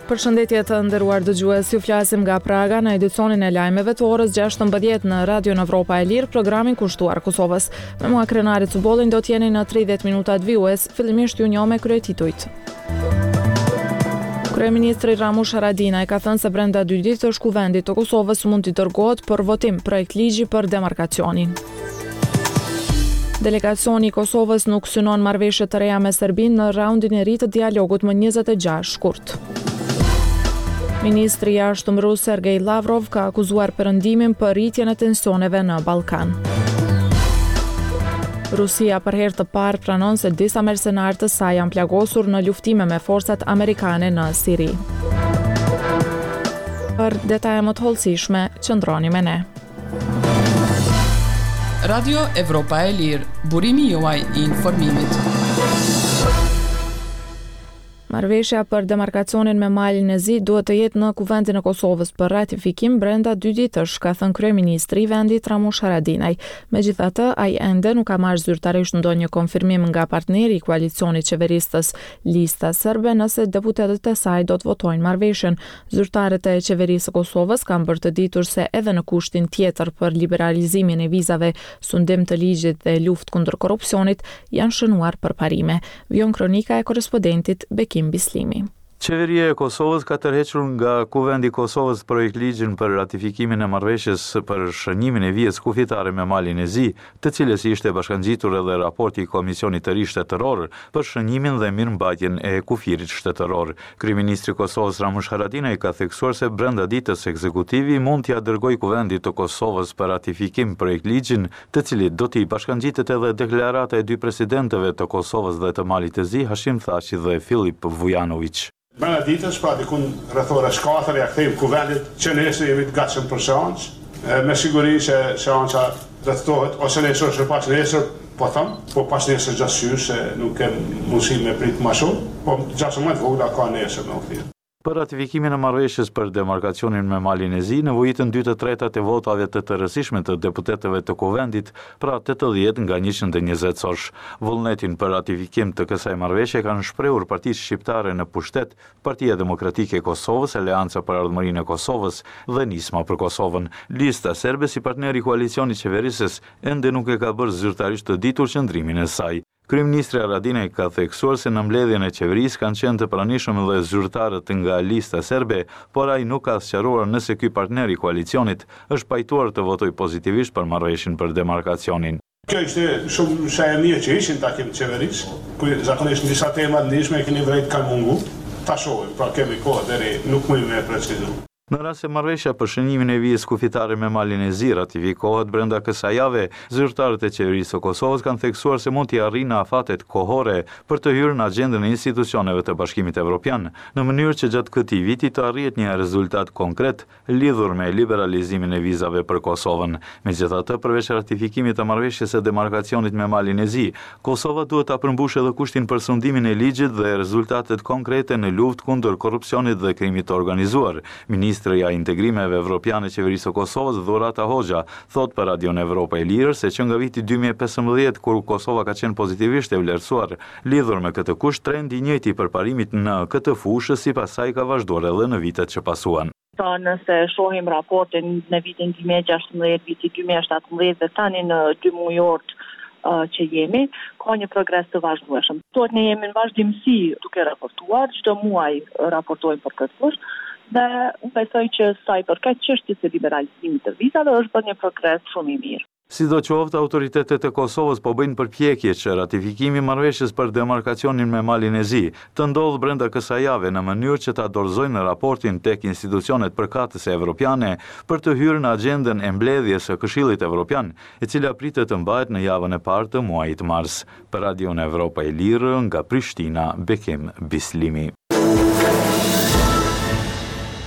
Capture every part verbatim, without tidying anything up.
Përshëndetje të nderuar dëgjues, ju flasim nga Praga në edicionin e lajmeve të orës gjashtëmbëdhjetë në Radion Evropa e Lirë, programin kushtuar Kosovës. Me mua Krenari Cubolin do t'jeni në tridhjetë minutat vijues, fillimisht ju njoh me kryetitujt. Kryeministri Ramush Haradinaj ka thënë se brenda dy ditësh Kuvendit të Kosovës mund t'i dërgohet për votim projekt ligji për demarkacionin. Delegacioni i Kosovës nuk synon marrëveshje të reja me Serbinë në raundin e ri të dialogut më njëzet e gjashtë shkurt. Ministri i jashtëm rus Sergej Lavrov ka akuzuar Perëndimin për rritjen e tensioneve në Ballkan. Rusia për herë të parë pranon se disa mercenarë të saj janë plagosur në luftime me forcat amerikane në Siri. Për detaje më të hollësishme, qëndroni me ne. Radio Evropa e Lirë, burimi juaj i informimit. Marrëveshja për demarkacionin me malin e zi duhet të jetë në Kuvendin e Kosovës për ratifikim brenda dy ditësh, ka thënë kryeministri i vendit Ramush Haradinaj. Megjithatë, ai ende nuk ka marrë zyrtarisht ndonjë konfirmim nga partneri i koalicionit qeveristës Lista Serbe nëse deputetët e saj do të votojnë marrëveshjen. Zyrtarët e qeverisë së Kosovës kanë bërë të ditur se edhe në kushtin tjetër për liberalizimin e vizave, sundim të ligjit dhe luftë kundër korrupsionit janë shënuar përparime. Vion kronika e korrespondentit Bekim Bislimi. Qeveria e Kosovës ka tërhequr nga Kuvendi i Kosovës projekt ligjin për ratifikimin e marrëveshjes për shënimin e vijës kufitare me malin e zi, të cilës ishte bashkangjitur edhe raporti i Komisionit të ri shtetëror për shënimin dhe mirëmbajtjen e kufirit shtetëror. Kryeministri i Kosovës Ramush Haradinaj ka theksuar se brenda ditës ekzekutivi mund t'ia dërgojë Kuvendit të Kosovës për ratifikim projekt ligjin, të cilit do t'i bashkangjitet edhe deklarata e dy presidentëve të Kosovës dhe të Malit të Zi, Hashim Thaçi dhe Filip Vujanović. Brenda ditës, pra dikun rreth orës katër ja kthejmë Kuvendit që nesër jemi të gatshëm për seancë. Me siguri që seanca rrethtohet ose nesër ose pas nesër, po them, po pas nesër gjashyr se nuk kem mundësi me prit më shumë, po gjashtëmbëdhjetë vogla ka nesër në ukthim. Për ratifikimin e marrëveshjes për demarkacionin me malin e zi, nevojitën dy të tretat e votave të të rësishme të deputetëve të Kuvendit, pra tetëdhjetë nga njëqind e njëzet sosh. Vullnetin për ratifikim të kësaj marrëveshje kanë shprehur partitë shqiptare në pushtet, Partia Demokratike e Kosovës, Aleanca për Ardhmërinë e Kosovës dhe Nisma për Kosovën. Lista Serbe, si partner i koalicionit qeverisës, ende nuk e ka bërë zyrtarisht të ditur qëndrimin e saj. Kryeministri Haradinaj ka theksuar se në mbledhjen e qeverisë kanë qenë të pranishëm edhe zyrtarët nga Lista Serbe, por ai nuk ka sqaruar nëse ky partner i koalicionit është pajtuar të votojë pozitivisht për marrëveshjen për demarkacionin. Kjo ishte shumë sa e mirë që ishin takim të qeverisë, ku zakonisht në disa tema të ndryshme keni vërejt kanë mungu. Ta shohim, pra kemi kohë deri nuk mund me precizu. Në rast se marrëveshja për shënimin e vijës kufitare me malin e zi ratifikohet brenda kësaj jave, zyrtarët e qeverisë së Kosovës kanë theksuar se mund t'i arrijnë në afatet kohore për të hyrë në agjendën e institucioneve të Bashkimit Evropian, në mënyrë që gjatë këtij viti të arrihet një rezultat konkret lidhur me liberalizimin e vizave për Kosovën. Megjithatë, përveç ratifikimit të marrëveshjes së demarkacionit me malin e zi, Kosova duhet ta përmbushë edhe kushtin për sundimin e ligjit dhe rezultatet konkrete në luftë kundër korrupsionit dhe krimit të organizuar. Ministrja e Integrimeve Evropiane qeverisë së Kosovës, Dhurata Hoxha, thot për Radion Evropa e Lirë se që nga viti dy mijë e pesëmbëdhjetë, kur Kosova ka qenë pozitivisht e vlerësuar lidhur me këtë kusht, trendi i njëjtë i përparimit në këtë fushë sipas saj ka vazhduar edhe në vitet që pasuan. Pra nëse shohim raportin në vitin dy mijë e gjashtëmbëdhjetë, viti dy mijë e shtatëmbëdhjetë dhe tani në dy mujort uh, që jemi, ka një progres të vazhdueshëm. Sot ne jemi në vazhdimsi duke raportuar, çdo muaj raportojmë për këtë fushë. Dhe unë besoj që sa i përket çështjes së liberalizimit të vizave është bërë një progres shumë i mirë. Sidoqoftë, autoritetet e Kosovës po bëjnë përpjekje që ratifikimi i marrëveshjes për demarkacionin me malin e zi të ndodhë brenda kësaj jave në mënyrë që ta dorëzojnë raportin tek institucionet përkatëse evropiane për të hyrë në agjendën e mbledhjes së Këshillit Evropian, e cila pritet të mbahet në javën e parë të muajit mars. Për Radion Evropa e Lirë, nga Prishtina, Bekim Bislimi.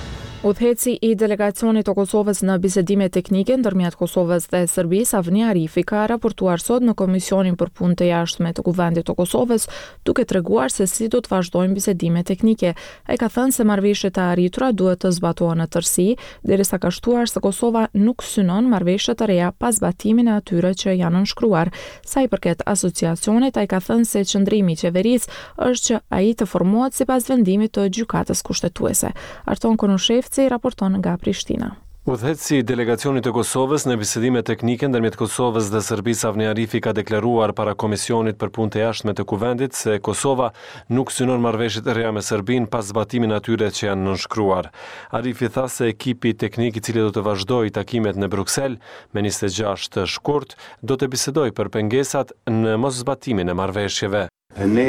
Udhëheci i delegacionit të Kosovës në bisedime teknike ndërmjet Kosovës dhe Serbisë, Avni Arifi, ka raportuar sot në Komisionin për Punë të Jashtme të Kuvendit të Kosovës, duke treguar se si do të vazhdojnë bisedime teknike. Ai ka thënë se marrëveshjet e arritura duhet të zbatohen në tërësi, derisa ka shtuar se Kosova nuk synon marrëveshje të reja pas zbatimin e atyre që janë nënshkruar. Sa i përket asociacionit, ai ka thënë se qëndrimi i qeverisë është që ai të formohet sipas vendimit të gjykatës kushtetuese. Arton Konushevci raporton nga Prishtina. Udhëheci i delegacionit të Kosovës në bisedime teknike ndërmjet Kosovës dhe Serbisë, Avni Arifi ka deklaruar para Komisionit për Punë të Jashtme të Kuvendit se Kosova nuk synon marrëveshjet e reja me Serbinë pas zbatimin atyre që janë nënshkruar. Arifi tha se ekipi teknik i cili do të vazhdojë takimet në Bruksel me njëzet e gjashtë shkurt do të bisedojë për pengesat në moszbatimin e marrëveshjeve. Ne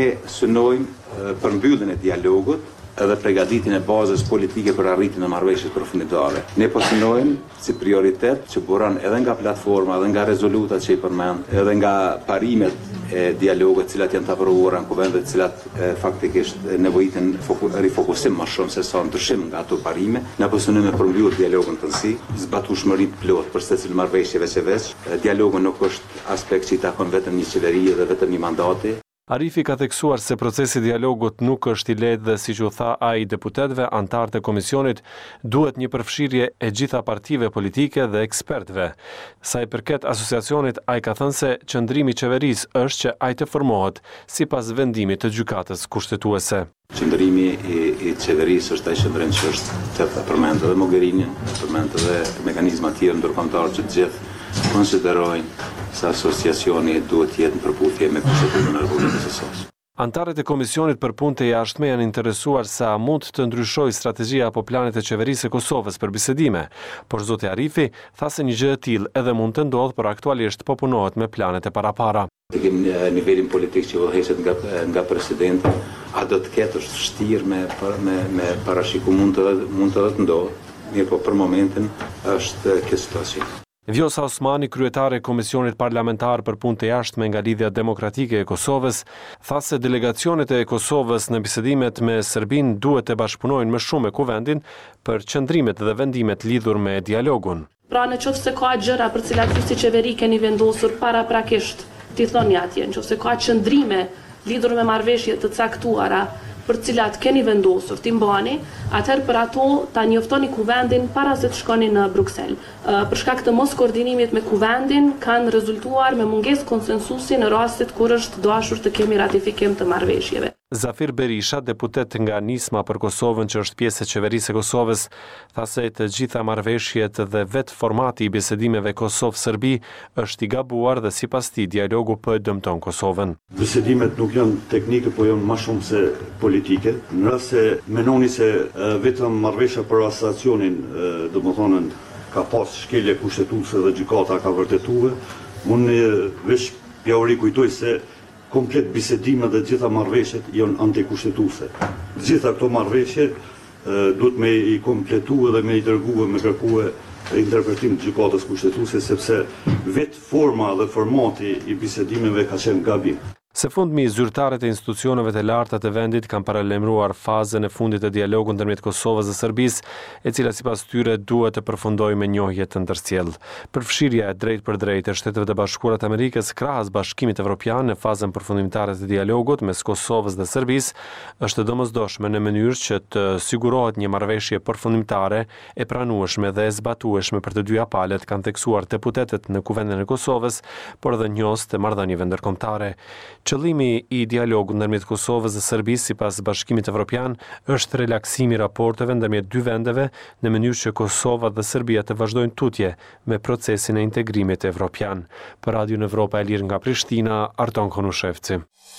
synojmë përmbylljen e dialogut edhe përgatitjen e bazës politike për arritjen e marrëveshjes përfundimtare. Ne po synojmë si prioritet që buron edhe nga platforma, edhe nga rezolutat që i përmend, edhe nga parimet e dialogut të cilat janë të aprovuara në Kuvend dhe të cilat e, faktikisht nevojitin rifokusim më shumë se sa ndryshim nga ato parime. Ne po synojmë për mbyllje dialogun të si, zbatueshmëri plot për secil marrëveshjeve që veç. Dialogu nuk është aspekt që i takon vetëm një qeverie dhe vetëm një mandati. Arifi ka theksuar se procesi i dialogut nuk është i lehtë dhe siç u tha ai deputetëve antar të komisionit, duhet një përfshirje e gjitha partive politike dhe ekspertëve. Sa i përket asociacionit, ai ka thënë se qëndrimi i qeverisë është që ai të formohet sipas vendimit të gjykatës kushtetuese. Qëndrimi i, i qeverisë është ai qëndrim që është të përmend edhe Mogherini, përmend edhe mekanizma të tjerë ndërkombëtar që të gjithë konsiderojnë se asociacioni duhet të jetë në përputhje me Kushtetuesën e Republikës së Kosovës. Antarët e Komisionit për Punë të Jashtme janë interesuar sa mund të ndryshojë strategjia apo planet e qeverisë së Kosovës për bisedime, por zoti Arifi tha se një gjë e tillë edhe mund të ndodhë, por aktualisht po punohet me planet e parapara. Tekim nivelin politik që udhëheqet nga nga presidenti, a do të ketë është vështirë me me me parashiku mund të mund të ndodhë, mirë po për momentin është kjo situacion. Vjosa Osmani, kryetare e Komisionit Parlamentar për Punë të Jashtme nga Lidhja Demokratike e Kosovës, tha se delegacionet e Kosovës në bisedimet me Serbinë duhet të bashkëpunojnë më shumë me Kuvendin për qëndrimet dhe vendimet lidhur me dialogun. Pra në qoftë se ka gjëra për cilat ju si qeveri keni vendosur paraprakisht, t'i thoni atje, në qoftë se ka qëndrime lidhur me marrëveshje të caktuara për cilat keni vendosur t'i mbani, atëherë për ato ta njoftoni Kuvendin para se të shkoni në Bruksel. Për shkak të mos koordinimit me Kuvendin kanë rezultuar me mungesë konsensusi në rastet kur është dashur të kemi ratifikim të marrëveshjeve. Zafir Berisha, deputet nga Nisma për Kosovën që është pjesë e qeverisë së Kosovës, tha se të gjitha marrëveshjet dhe vetë formati i bisedimeve Kosovë-Serbi është i gabuar dhe sipas tij dialogu po e dëmton Kosovën. Bisedimet nuk janë teknike, po janë më shumë se politike. Në rast se menoni se uh, vetëm marrëveshja për asociacionin, uh, domethënë ka pas shkelje kushtetuese dhe gjykata ka vërtetuar, unë uh, veç ja u rikujtoj se komplet bisedime dhe gjitha marrëveshjet janë antikushtetuese. Gjitha këto marrëveshje duhet me i kompletu dhe me i dërguar me kërkuar interpretim të gjykatës kushtetuese sepse vetë forma dhe formati i bisedimeve ka qenë gabim. Së fundmi, zyrtarët e institucioneve të larta të vendit kanë paralajmëruar fazën e fundit të dialogut ndërmjet Kosovës dhe Serbisë, e cila sipas tyre duhet të përfundojë me njohje të ndërsjellë. Përfshirja e drejt për drejt e Shteteve të Bashkuara të Amerikës krahas Bashkimit Evropian në fazën përfundimtare të dialogut mes Kosovës dhe Serbisë është domosdoshme në mënyrë që të sigurohet një marrëveshje përfundimtare e pranueshme dhe e zbatueshme për të dyja palët, kanë theksuar deputetët në Kuvendin e Kosovës, por edhe njohës të marrëdhënieve ndërkombëtare. Qëllimi i dialogut ndërmjet Kosovës dhe Serbisë sipas Bashkimit Evropian është relaksimi i raporteve ndërmjet dy vendeve në mënyrë që Kosova dhe Serbia të vazhdojnë tutje me procesin e integrimit evropian. Për Radio Evropa e Lirë nga Prishtina, Arton Konushevci.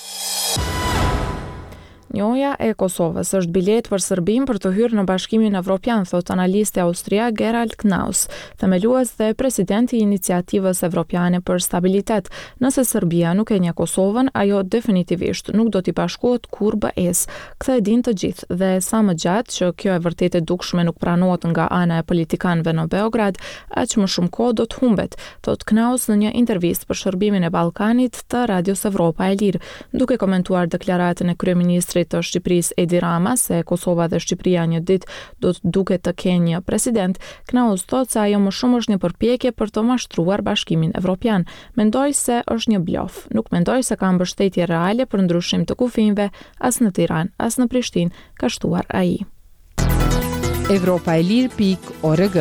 Njohja e Kosovës është bilet për Serbinë për të hyrë në Bashkimin Evropian, thot analisti austriak Gerald Knaus, themelues dhe presidenti i Iniciativës Evropiane për Stabilitet. Nëse Serbia nuk e njeh Kosovën, ajo definitivisht nuk do t'i bashkohet kur B E-s. Këtë e din të gjithë dhe sa më gjatë që kjo e vërtet e dukshme nuk pranohet nga ana e politikanëve në Beograd, aq më shumë kohë do të humbet, thot Knaus në një intervistë për shërbimin e Ballkanit të Radios Evropa e Lirë, duke komentuar deklaratën e kryeministrit Kryeministrit të Shqipërisë Edi Rama se Kosova dhe Shqipëria një ditë do të duket të kenë një president, Knaus thot se ajo më shumë është një përpjekje për të mashtruar Bashkimin Evropian. Mendoj se është një blof. Nuk mendoj se ka mbështetje reale për ndryshim të kufive as në Tiranë, as në Prishtinë, ka shtuar ai. Evropa e Lirë pikë org.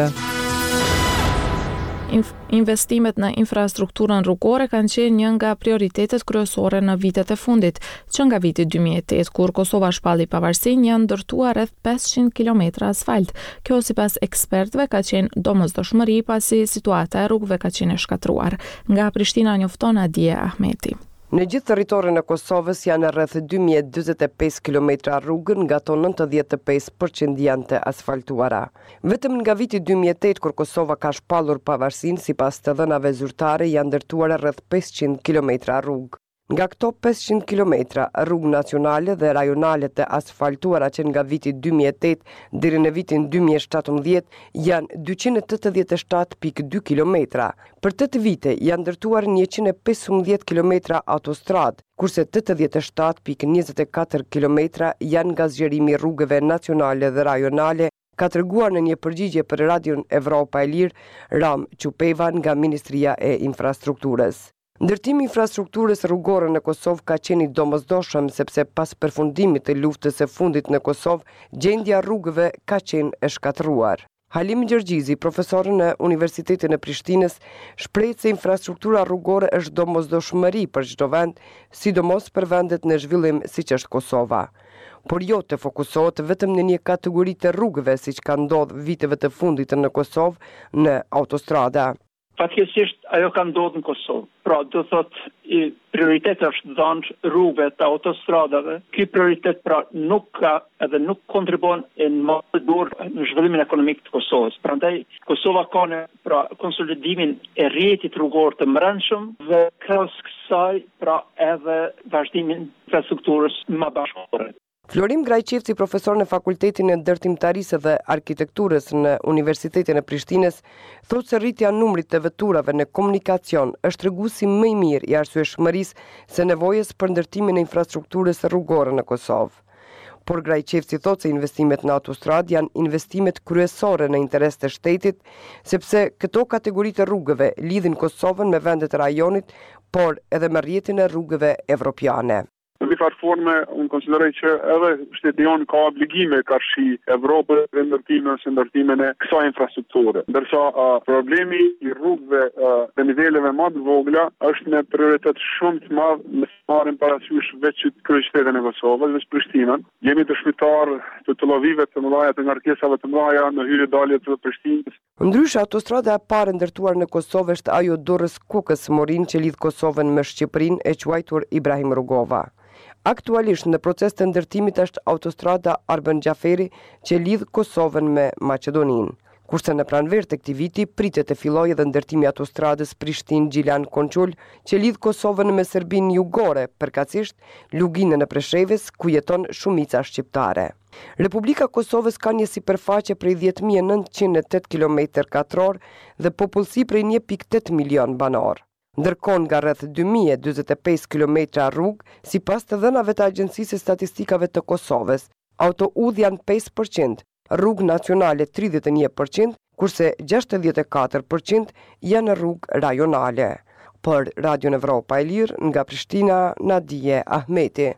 Investimet në infrastrukturën rrugore kanë qenë një nga prioritetet kryesore në vitet e fundit, që nga viti dy mijë e tetë, kur Kosova shpalli pavarësinë, janë ndërtuar rreth pesëqind kilometra asfalt. Kjo sipas ekspertëve ka qenë domosdoshmëri pasi situata e rrugëve ka qenë e shkatruar. Nga Prishtina njofton Adie Ahmeti. Në gjithë territorin e Kosovës janë rreth dy mijë e dyzet e pesë kilometra rrugë, nga to nëntëdhjetë e pesë përqind janë të asfaltuara. Vetëm nga viti dy mijë e tetë, kur Kosova ka shpallur pavarësinë, sipas të dhënave zyrtare janë ndërtuar rreth pesëqind kilometra rrugë. Nga këto pesëqind kilometra rrugë nacionale dhe rajonale të asfaltuara që nga viti dy mijë e tetë deri në vitin dy mijë e shtatëmbëdhjetë janë dyqind e tetëdhjetë e shtatë pikë dy kilometra. Për tetë vite janë ndërtuar njëqind e pesëmbëdhjetë kilometra autostradë, kurse tetëdhjetë e shtatë pikë njëzet e katër kilometra janë nga zgjerimi i rrugëve nacionale dhe rajonale, ka treguar në një përgjigje për Radion Evropa e Lirë Ram Qupeva nga Ministria e Infrastrukturës. Ndërtimi i infrastrukturës rrugore në Kosovë ka qenë i domosdoshëm sepse pas përfundimit të luftës së fundit në Kosovë, gjendja rrugëve ka qenë e shkatruar. Halim Gjergjizi, profesor në Universitetin e Prishtinës, shpreh se infrastruktura rrugore është domosdoshmëri për çdo vend, sidomos për vendet në zhvillim siç është Kosova. Por jo të fokusohet vetëm në një kategori të rrugëve siç ka ndodhur viteve të fundit në Kosovë në autostrada. Fatkeqësisht ajo ka ndodhur në Kosovë. Pra, do thot, i prioritet është dhënë rrugëve të autostradave. Ky prioritet pra nuk ka edhe nuk kontribon në modo durë në zhvillimin ekonomik të Kosovës. Prandaj Kosova ka në pra konsolidimin e rrjetit rrugor të brendshëm dhe krahas kësaj pra edhe vazhdimin e infrastrukturës më bashkëkohore. Florim Grajqevci, profesor në Fakultetin e Ndërtimtarisë dhe Arkitekturës në Universitetin e Prishtinës, thotë se rritja e numrit të veturave në komunikacion është treguesi më i mirë i arsyeshmërisë së nevojës për ndërtimin e infrastrukturës rrugore në Kosovë. Por Grajqevci thotë se investimet në autostradë janë investimet kryesore në interes të shtetit, sepse këto kategori të rrugëve lidhin Kosovën me vendet e rajonit, por edhe me rrjetin e rrugëve evropiane. Në një farë forme, unë konsideroj që edhe shteti jonë ka obligime karshi Evropës dhe ndërtimin ose ndërtimin e kësaj infrastrukture. Ndërsa uh, problemi i rrugëve uh, dhe niveleve më të vogla është në prioritet shumë të madh në marrjen parasysh veç kryeqytetin e Kosovës, veç Prishtinën. Jemi dëshmitar të të llovive të mëdha të ngarkesave të mëdha në hyrje dalje të Prishtinës. Ndryshe, autostrada e parë ndërtuar në Kosovë është ajo Durrës Kukës Morin që lidh Kosovën me Shqipërinë e quajtur Ibrahim Rugova. Aktualisht në proces të ndërtimit është autostrada Arben Xhaferi që lidh Kosovën me Maqedoninë. Kurse në pranverë të këtij viti pritet të fillojë edhe ndërtimi i autostradës Prishtinë-Gjilan-Konçul që lidh Kosovën me Serbinë jugore, përkatësisht luginën e Preshevës ku jeton shumica shqiptare. Republika e Kosovës ka një sipërfaqe prej dhjetë mijë e nëntëqind e tetë kilometër katror dhe popullsi prej një pikë tetë milion banor. Ndërkohë nga rreth dy mijë e dyzet e pesë kilometra rrugë, sipas të dhënave të Agjencisë së Statistikave të Kosovës, autoudhë janë pesë përqind, rrugë nacionale tridhjetë e një përqind, kurse gjashtëdhjetë e katër përqind janë rrugë rajonale. Për Radion Evropa e Lirë, nga Prishtina, Nadije Ahmeti.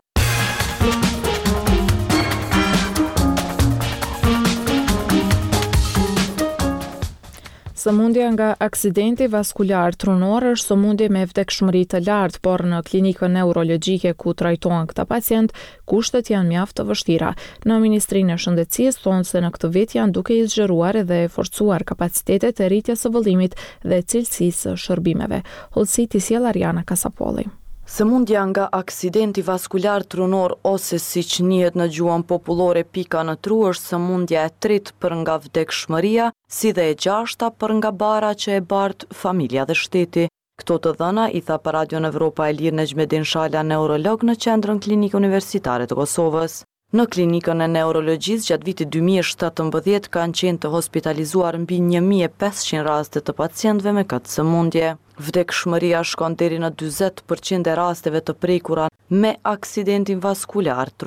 Sëmundja nga aksidenti vaskular trunor është sëmundje me vdekshmëri të lartë, por në klinikën neurologjike ku trajtohen këta pacient, kushtet janë mjaft të vështira. Në Ministrinë e Shëndetësisë thonë se në këtë vit janë duke i zgjeruar dhe forcuar kapacitetet e rritjes së vëllimit dhe cilësisë së shërbimeve. Hollësi sjell Ariana Kasapolli. Sëmundja nga aksidenti vaskular trunor ose siç njihet në gjuhën popullore pika në tru është sëmundja e tretë për nga vdekshmëria, si dhe e gjashta për nga bara që e bart familja dhe shteti. Këto të dhëna i tha për Radion Evropa e Lirë Nexhmedin Shala, neurolog në Qendrën Klinikë Universitare të Kosovës. Në klinikën e neurologjisë gjatë vitit dy mijë e shtatëmbëdhjetë kanë qenë të hospitalizuar mbi një mijë e pesëqind raste të pacientëve me këtë sëmundje. Vdekshmëria shkon deri në dyzet përqind e rasteve të prekura me aksidentin vaskular trunor.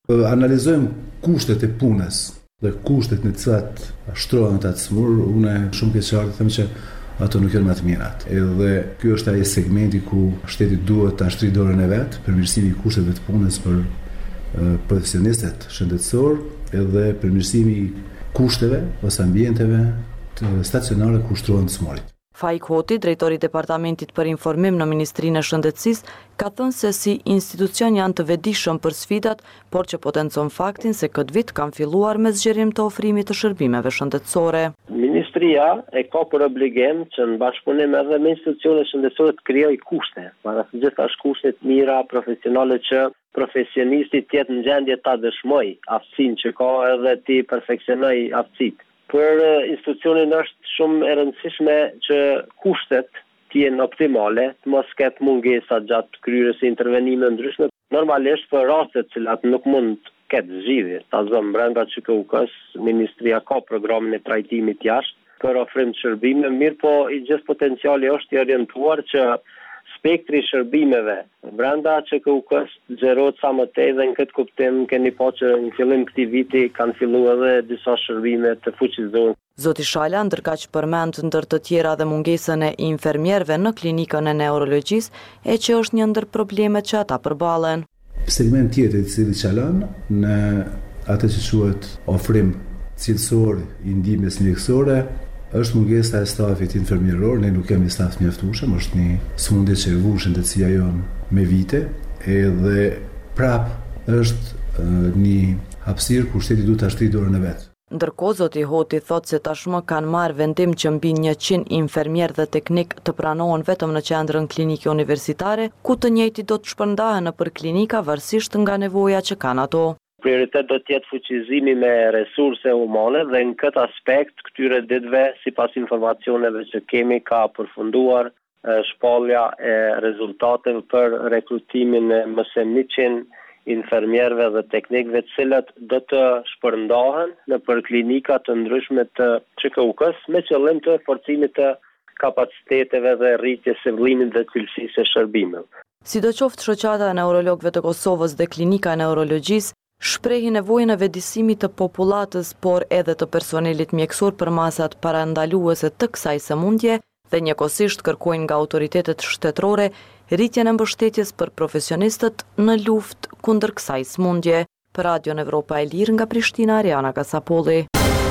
Analizojmë kushtet e punës dhe kushtet në të cilat shtrohen ata të smur, unë shumë ke qartë them që ato nuk janë më të mirat. Edhe ky është ai segmenti ku shteti duhet ta shtrijë dorën e vet për mirësimin e kushteve të punës për uh, profesionistët shëndetësor, edhe për mirësimin e kushteve ose ambienteve të stacionare ku shtrohen të smurit. Faik Hoti, drejtori i Departamentit për Informim në Ministrinë e Shëndetësisë, ka thënë se si institucion janë të vetëdijshëm për sfidat, por që potencon faktin se këtë vit kanë filluar me zgjerim të ofrimit të shërbimeve shëndetësore. Ministria e ka për obligim që në bashkëpunim edhe me institucionet shëndetësore të krijojë kushte, para së gjithashtu kushte të mira profesionale që profesionisti të jetë në gjendje ta dëshmojë aftësinë që ka edhe ti perfeksionojë aftësitë. Për institucionin është shumë e rëndësishme që kushtet të jenë optimale, të mos ketë mungesa gjatë kryerjes së intervenimeve ndryshme. Normalisht për raste të cilat nuk mund të ketë zgjidhje, ta zëm brenda Ç K U K-s, Ministria ka programin e trajtimit jashtë për ofrim të shërbime, mirë po i gjithë potenciali është i orientuar që spektri i shërbimeve brenda Ç K U K-s zgjerohet sa më tej dhe në këtë kuptim keni pa që në fillim këtij viti kanë filluar edhe disa shërbime të fuqizuara. Zoti Shala ndërkaq përmend ndër të tjera dhe mungesën e infermierëve në klinikën e neurologjisë, e që është një ndër problemet që ata përballen. Segment tjetër i cili çalon në atë që quhet ofrim cilësor i ndihmës mjekësore është mungesa e stafit infermieror. Ne nuk kemi staf të mjaftueshëm, është një sëmundje që e vushën të cia jon me vite, edhe prap është një hapësirë ku shteti duhet ta shtrijë dorën e vet. Ndërkohë, zoti Hoti thotë se tashmë kanë marrë vendim që mbi njëqind infermier dhe teknik të pranohen vetëm në qendrën klinike universitare, ku të njëjtit do të shpërndahen nëpër klinika varësisht nga nevoja që kanë ato. Prioritet do të jetë fuqizimi me resurse humane dhe në këtë aspekt këtyre ditëve, sipas informacioneve që kemi, ka përfunduar shpallja e rezultateve për rekrutimin e më së njëqind infermierëve dhe teknikëve të cilët do të shpërndahen në për klinika të ndryshme të Ç K U K-s me qëllim të forcimit të kapaciteteve dhe rritjes së vëllimit dhe cilësisë së shërbimeve. Sidoqoftë, shoqata e neurologëve të Kosovës dhe Klinika e Neurologjisë shprehi nevojën e vedisimit të popullatës, por edhe të personelit mjekësor për masat parandaluese të kësaj sëmundje dhe njëkohësisht kërkojnë nga autoritetet shtetërore rritjen e mbështetjes për profesionistët në luftë kundër kësaj sëmundje. Për Radio Evropa e Lirë nga Prishtina, Ariana Kasapolli.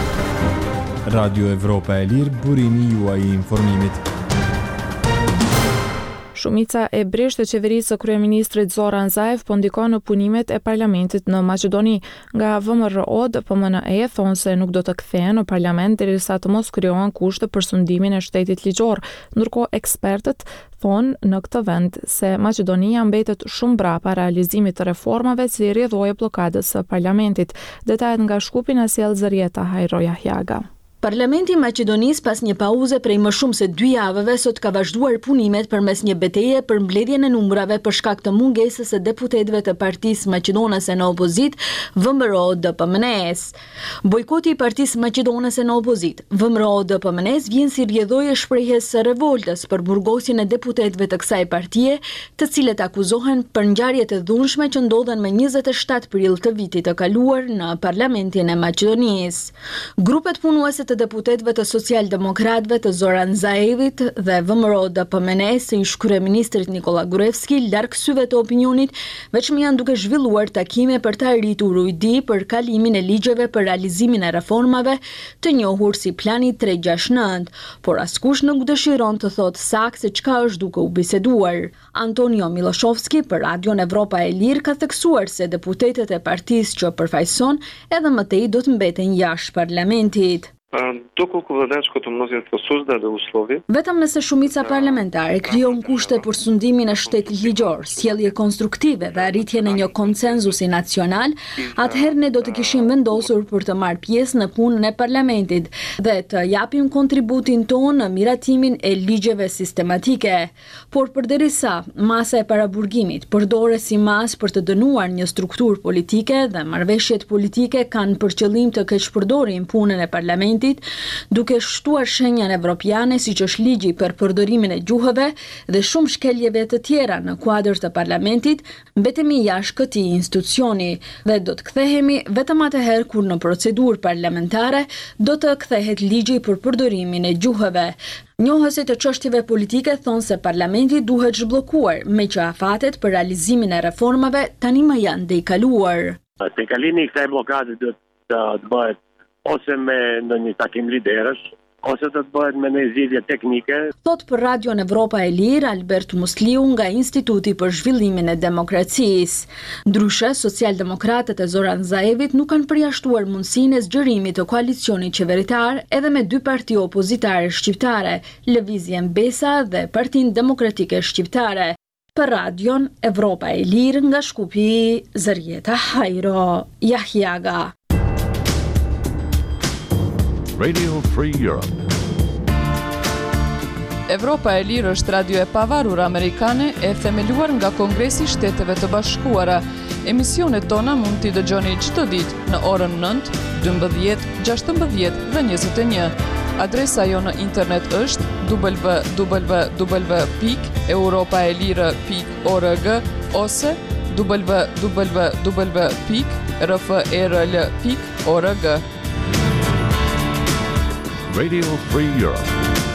Radio Evropa e Lirë, burimi juaj i informimit. Shumica e breshtë e qeverisë së kryeministrit Zoran Zaev po ndikon në punimet e parlamentit në Maqedoni. Nga V M R O D P M N E thonë se nuk do të kthehen në parlament derisa të mos krijohen kushte për sundimin e shtetit ligjor, ndërkohë ekspertët thonë në këtë vend se Maqedonia mbetet shumë brapa realizimit të reformave si rrjedhoi bllokadës së parlamentit. Detajet nga Shkupi na sjell Zërieta Hajroja Hjaga. Parlamenti i Maqedonisë pas një pauze prej më shumë se dy javëve sot ka vazhduar punimet përmes një betejë për mbledhjen e numrave për shkak të mungesës së deputetëve të Partisë Maqedonase në Opozit, V M R O D P M N E-s. Bojkoti i Partisë Maqedonase në Opozit, V M R O D P M N E-s vjen si rrjedhojë shprehjes së revoltës për burgosjen e deputetëve të kësaj partie, të cilët akuzohen për ngjarjet e dhunshme që ndodhen më njëzet e shtatë prill të vitit të kaluar në Parlamentin e Maqedonisë. Grupet punuese të deputetëve të socialdemokratëve të Zoran Zaevit dhe V M R O D P M N E së ish kryeministrit Nikola Gruevski larg syve të opinionit, veçmë janë duke zhvilluar takime për të arritur ujdi për kalimin e ligjeve për realizimin e reformave të njohur si plani tre gjashtë nëntë, por askush nuk dëshiron të thotë saktë se çka është duke u biseduar. Antonio Miloshovski për Radion Evropa e Lirë ka theksuar se deputetët e partisë që përfaqëson edhe më tej do të mbeten jashtë parlamentit. Доколку владеачкото мнозинство создаде услови. Vetëm nëse shumica parlamentare krijon kushte për sundimin e shtetit ligjor, sjellje konstruktive dhe arritjen e një konsenzusi nacional, atëherë ne do të kishim vendosur për të marrë pjesë në punën e parlamentit dhe të japim kontributin tonë në miratimin e ligjeve sistematike. Por përderisa masa e paraburgimit përdoret si masë për të dënuar një strukturë politike dhe marrëveshjet politike kanë për qëllim të keqpërdorin punën e parlamentit, parlamentit, duke shtuar shenjën evropiane siç është ligji për përdorimin e gjuhëve dhe shumë shkeljeve të tjera në kuadër të parlamentit, mbetemi jashtë këtij institucioni dhe do të kthehemi vetëm atëherë kur në procedurë parlamentare do të kthehet ligji për përdorimin e gjuhëve. Njohësit të çështjeve politike thonë se parlamenti duhet zhbllokuar, me që afatet për realizimin e reformave tani më janë dejkaluar. Tejkalimi i kësaj bllokade do të bëhet ose me ndonjë takim liderësh, ose do të bëhet me një zgjidhje teknike. Thot për Radion Evropa e Lirë Albert Musliu nga Instituti për Zhvillimin e Demokracisë. Ndryshe, socialdemokratët e Zoran Zaevit nuk kanë përjashtuar mundësinë e zgjerimit të koalicionit qeveritar edhe me dy parti opozitare shqiptare, Lëvizjen Besa dhe Partinë Demokratike Shqiptare. Për Radion Evropa e Lirë nga Shkupi, Zërjeta Hajro, Jahjaga. Radio Free Europe. Evropa e Lirë është radio e pavarur amerikane e themeluar nga Kongresi i Shteteve të Bashkuara. Emisionet tona mund t'i dëgjoni çdo ditë në orën nëntë, dymbëdhjetë, gjashtëmbëdhjetë dhe njëzet e një. Adresa jo në internet është w w w pikë europaelire pikë org ose w w w pikë r f e r l pikë org. Radio Free Europe.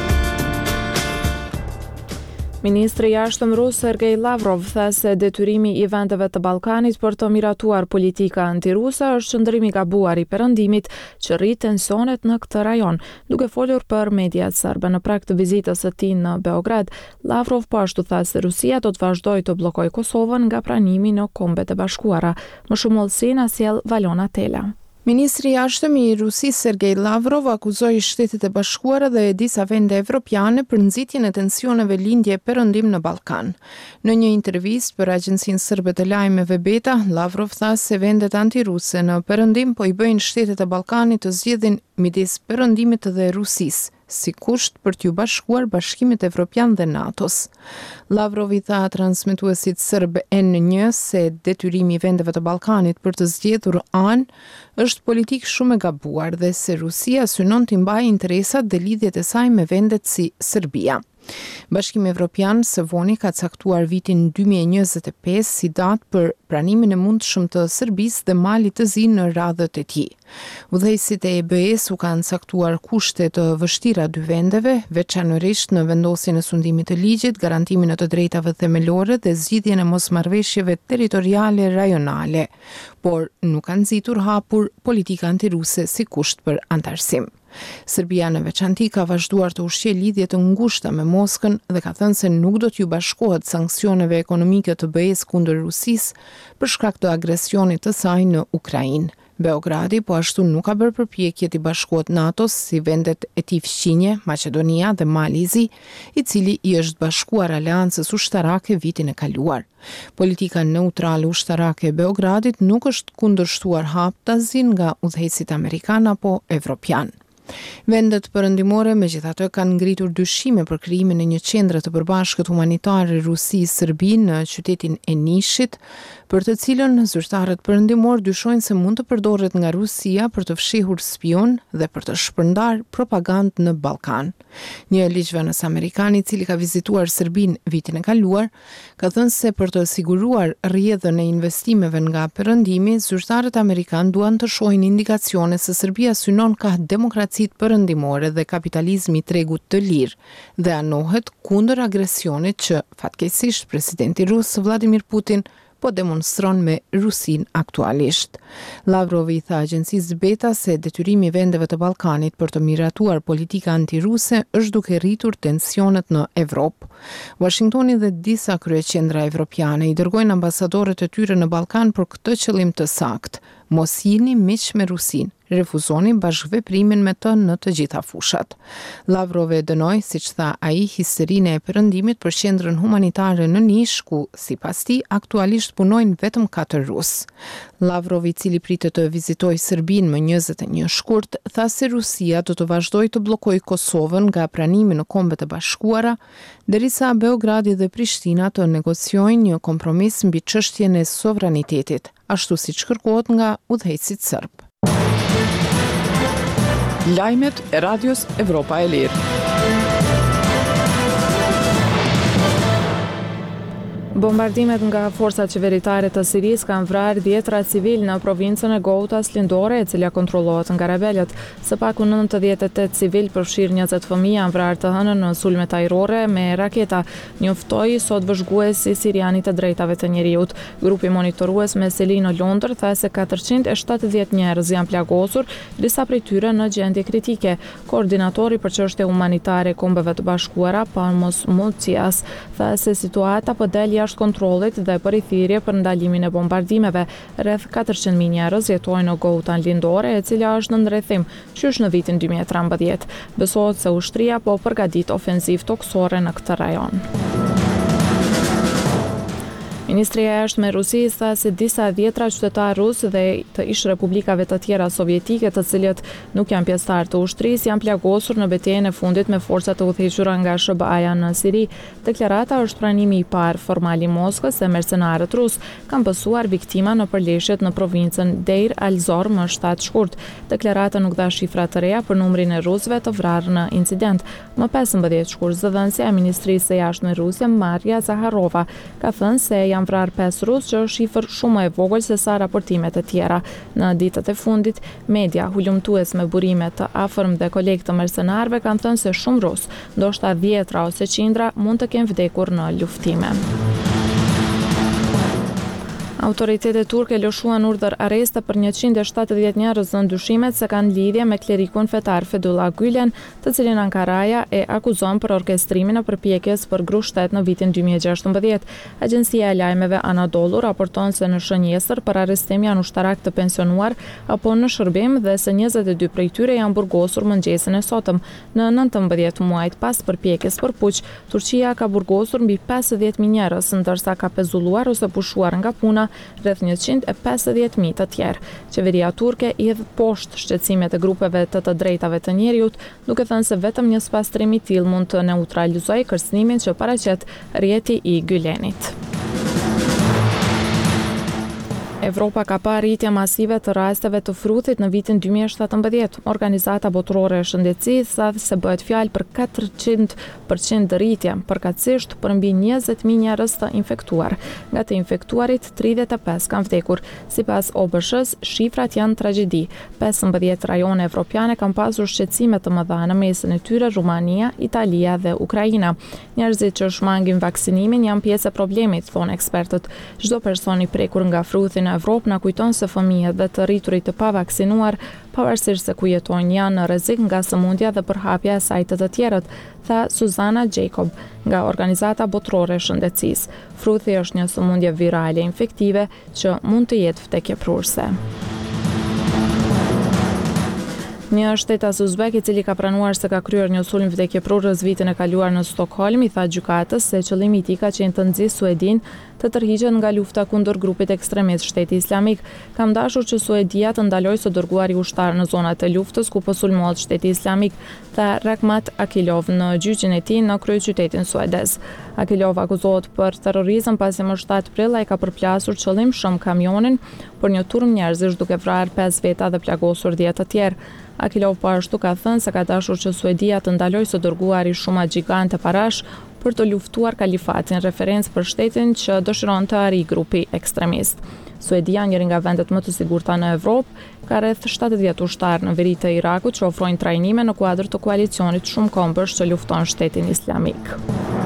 Ministri i Jashtëm rus Sergej Lavrov tha se detyrimi i vendeve të Ballkanit për të miratuar politika antiruse është qëndrimi i gabuar i perëndimit që rrit tensionet në këtë rajon. Duke folur për mediat serbe në prag të vizitës së tij në Beograd, Lavrov po ashtu tha se Rusia do të vazhdojë të bllokojë Kosovën nga pranimi në Kombet e Bashkuara. Më shumë ullësi na sjell Valona Tela. Ministri i Jashtëm i Rusisë Sergej Lavrov akuzoi Shtetet e Bashkuara dhe disa vende evropiane për nxitjen e tensioneve lindje perëndim në Ballkan. Në një intervistë për agjencinë serbe të lajmeve Beta, Lavrov tha se vendet antiruse në perëndim po i bëjnë Shtetet e Ballkanit të zgjedhin midis perëndimit dhe Rusisë, si kusht për t'ju bashkuar Bashkimit Evropian dhe NATO-s. Lavrov i tha transmetuesit serb N një se detyrimi i vendeve të Ballkanit për të zgjedhur anë është politik shumë e gabuar dhe se Rusia synon t'i mbajë interesat dhe lidhjet e saj me vendet si Serbia. Bashkimi Evropian së voni ka caktuar vitin dy mijë e njëzet e pesë si datë për pranimin e mundshëm të Serbisë dhe Malit të Zi në radhët e tij. Udhëheqësit e E B S u kanë caktuar kushte të vështira dy vendeve, veçanërisht në vendosjen e sundimit të ligjit, garantimin e të drejtave themelore dhe zgjidhjen e mosmarrëveshjeve territoriale rajonale, por nuk kanë nxitur hapur politika antiruse si kusht për antarësim. Serbia në veçanti ka vazhduar të ushqejë lidhje të ngushta me Moskën dhe ka thënë se nuk do t'ju bashkohet sanksioneve ekonomike të B E S kundër Rusisë për shkak të agresionit të saj në Ukrainë. Beogradi po ashtu nuk ka bërë përpjekje t'i bashkohet NATO-s si vendet e tij fqinje, Maqedonia dhe Malizi, i cili i është bashkuar aleancës ushtarake vitin e kaluar. Politika neutrale ushtarake e Beogradit nuk është kundërshtuar haptazin nga udhëheqësit amerikan apo evropian. Vendet perëndimore megjithatë kanë ngritur dyshime për krijimin e një qendre të përbashkët humanitare Rusi-Serbi në qytetin e Nishit, për të cilën zyrtarët perëndimor dyshojnë se mund të përdoret nga Rusia për të fshihur spion dhe për të shpërndar propagandë në Ballkan. Një ligjvënës amerikan i cili ka vizituar Serbinë vitin e kaluar, ka thënë se për të siguruar rrjedhën e investimeve nga perëndimi, zyrtarët amerikan duan të shohin indikacione se Serbia synon ka demokracitë perëndimore dhe kapitalizmi i tregut të lirë dhe anohet kundër agresionit që fatkeqësisht presidenti rus Vladimir Putin po demonstron me Rusin aktualisht. Lavrov i tha agjencisë Beta se detyrimi i vendeve të Ballkanit për të miratuar politika antiruse është duke rritur tensionet në Evropë. Washingtoni dhe disa kryeqendra evropiane i dërgojnë ambasadorët e tyre në Ballkan për këtë qëllim të saktë. Mos jini miq me Rusin, refuzoni bashkëveprimin me të në të gjitha fushat. Lavrov e dënoi, siç tha ai, histerinë e perëndimit për qendrën humanitare në Nish, ku sipas tij aktualisht punojnë vetëm katër rus. Lavrov, i cili pritet të vizitojë Serbinë më njëzet e një shkurt, tha se Rusia do të vazhdojë të bllokojë Kosovën nga pranimi në Kombet e Bashkuara, derisa Beogradi dhe Prishtina të negociojnë një kompromis mbi çështjen e sovranitetit, ashtu siç kërkohet nga udhëheqësit serb. Lajmet e Radios Evropa e Lirë. Bombardimet nga forcat qeveritare të Siris kanë vrarë dhjetra civil në provincën e Ghoutas lindore, e cila kontrollohet nga rebelët. Së paku nëntëdhjetë e tetë civil, përfshirë njëzet fëmijë, janë vrarë të hënën në sulmet ajrore me raketa, njoftoi sot vëzhguesi siriani të drejtave të njeriut. Grupi monitorues me seli në Londër tha se katërqind e shtatëdhjetë njerëz janë plagosur, disa prej tyre në gjendje kritike. Koordinatori për çështje humanitare e Kombeve të Bashkuara, Pamos Moutsias, tha se situata po del jashtë kontrollit dhe për i thirrje për ndalimin e bombardimeve. Rreth katërqind mijë njerëz jetojnë në Ghoutan lindore, e cila është në ndrethim, qysh në vitin dy mijë e trembëdhjetë. Besohet se ushtria po përgatit ofenzivë toksore në këtë rajon. Ministria e Jashtme e Rusisë tha se disa dhjetra qytetarë rusë dhe të ish republikave të tjera sovjetike, të cilët nuk janë pjesëtar të ushtrisë, janë plagosur në betejën e fundit me forcat të udhëhequra nga S B A-ja në Siri. Deklarata është pranimi i parë formal i Moskës se mercenarët rusë kanë pësuar viktima në përleshjet në provincën Deir al-Zor më shtatë shkurt. Deklarata nuk dha shifra të reja për numrin e rusëve të vrarë në incident. Më pesëmbëdhjetë shkurt, zëdhënësia e Ministrisë së Jashtme Ruse, Maria Zaharova, ka thënë se janë vrarë pesë rusë, që është shifër shumë e vogël se sa raportimet e tjera. Në ditët e fundit, media hulumtues me burime të afërm dhe kolegë të mercenarëve kanë thënë se shumë rusë, ndoshta dhjetra ose qindra, mund të kenë vdekur në luftime. Autoritetet turke lëshuan urdhër arreste për njëqind e shtatëdhjetë njerëz në ndyshimet se kanë lidhje me klerikun fetar Fethullah Gülen, të cilin Ankaraja e akuzon për orkestrimin e përpjekjes për grushtet në vitin dy mijë e gjashtëmbëdhjetë. Agjencia e lajmeve Anadolu raporton se në shënjesër për arrestim janë ushtarak të pensionuar apo në shërbim dhe se njëzet e dy prej tyre janë burgosur mëngjesin e sotëm. Në nëntëmbëdhjetë muajt pas përpjekjes për puq, Turqia ka burgosur mbi pesëdhjetë mijë njerëz, ndërsa ka pezulluar ose pushuar nga puna rreth njëqind e pesëdhjetë mijë të tjerë. Qeveria turke i hedh poshtë shqetësimet e grupeve të të drejtave të njeriut, duke thënë se vetëm një spastrim i tillë mund të neutralizojë kërcënimin që paraqet rrjeti i Gülenit. Evropa ka pa rritje masive të rasteve të frutit në vitin dy mijë e shtatëmbëdhjetë. Organizata Botërore e Shëndetësisë tha se bëhet fjalë për katërqind përqind rritje, përkatësisht për mbi njëzet mijë njerëz të infektuar. Nga të infektuarit, tridhjetë e pesë kanë vdekur. Sipas O B S-s, shifrat janë tragjedi. pesëmbëdhjetë rajone evropiane kanë pasur shqetësime të mëdha, në mesin e tyre Rumania, Italia dhe Ukraina. Njerëzit që shmangin vaksinimin janë pjesë e problemit, thonë ekspertët. Çdo person i prekur nga fruti në Evropë na kujton se fëmijët dhe të rriturit të pavaksinuar, pavarësisht se ku jetojnë, janë në rrezik nga sëmundja dhe përhapja e saj të të tjerët, tha Suzana Jacob nga Organizata Botërore e Shëndetësisë. Fruthi është një sëmundje virale infektive që mund të jetë vdekjeprurse. Një shtetas uzbek i cili ka pranuar se ka kryer një sulm vdekjeprurës vitin e kaluar në Stockholm i tha gjykatës se qëllimi i tij ka qenë të nxjisë Suedin të tërhiqet nga lufta kundër grupit ekstremist Shteti Islamik. Kam dashur që Suedia të ndalojë së dërguari ushtar në zonat e luftës ku po sulmohet Shteti Islamik, tha Rakhmat Akilov në gjyqin e tij në kryeqytetin suedez. Akilov akuzohet për terrorizëm pasi më shtatë prill ai ka përplasur qëllimshëm kamionin për një turm njerëzish duke vrarë pesë veta dhe plagosur dhjetë të tjerë. Akilov po ashtu ka thënë se ka dashur që Suedia të ndalojë së dërguari shuma gjigante parash për të luftuar kalifatin, referencë për shtetin që dëshiron të arrijë grupi ekstremist. Suedia, njëri nga vendet më të sigurta në Evropë, ka rreth shtatëdhjetë ushtarë në veri të Irakut që ofrojnë trajnime në kuadër të koalicionit shumëkombësh që lufton Shtetin Islamik.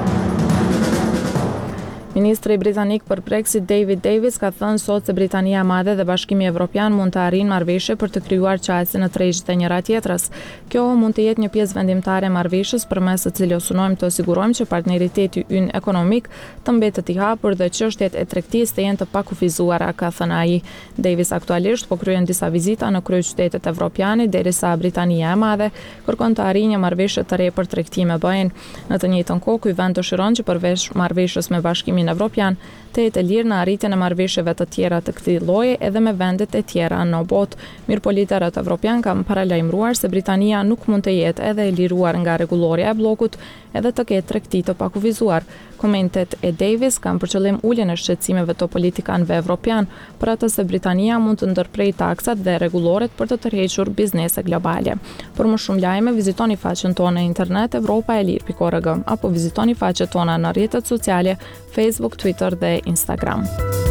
Ministri britanik për Brexit David Davis ka thënë sot se Britania e Madhe dhe Bashkimi Evropian mund të arrijnë marrëveshje për të krijuar qasje në tregjet e njëra tjetrës. Kjo mund të jetë një pjesë vendimtare e marrëveshjes përmes së cilës synojmë të sigurojmë që partneriteti ynë ekonomik të mbetet i hapur dhe çështjet e tregtisë të jenë të pakufizuara, ka thënë ai. Davis aktualisht po kryen disa vizita në kryeqytetet evropiane derisa Britania e Madhe kërkon të arrijë një marrëveshje të re për tregti me B E-n. Në të njëjtën kohë, ky vend dëshiron që përveç marrëveshjes me Bashkimin Bashkimin Evropian të jetë e lirë në arritjen e marrëveshjeve të tjera të këtij lloji edhe me vendet e tjera në botë. Mirëpolitarët evropian kanë paralajmëruar se Britania nuk mund të jetë edhe e liruar nga rregullorja e bllokut edhe të ketë tregti të pakuvizuar. Komentet e Davis kanë për qëllim uljen e shqetësimeve të politikanëve evropian për atë se Britania mund të ndërprej taksat dhe rregulloret për të tërhequr biznese globale. Për më shumë lajme vizitoni faqen tonë në internet europa e lir pikë org apo vizitoni faqet tona në rrjetet sociale Facebook, Twitter dhe Instagram.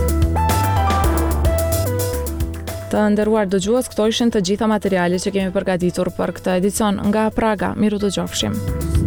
Të nderuar dëgjues, këto ishin të gjitha materialet që kemi përgatitur për këtë edicion nga Praga. Miru dëgjofshim.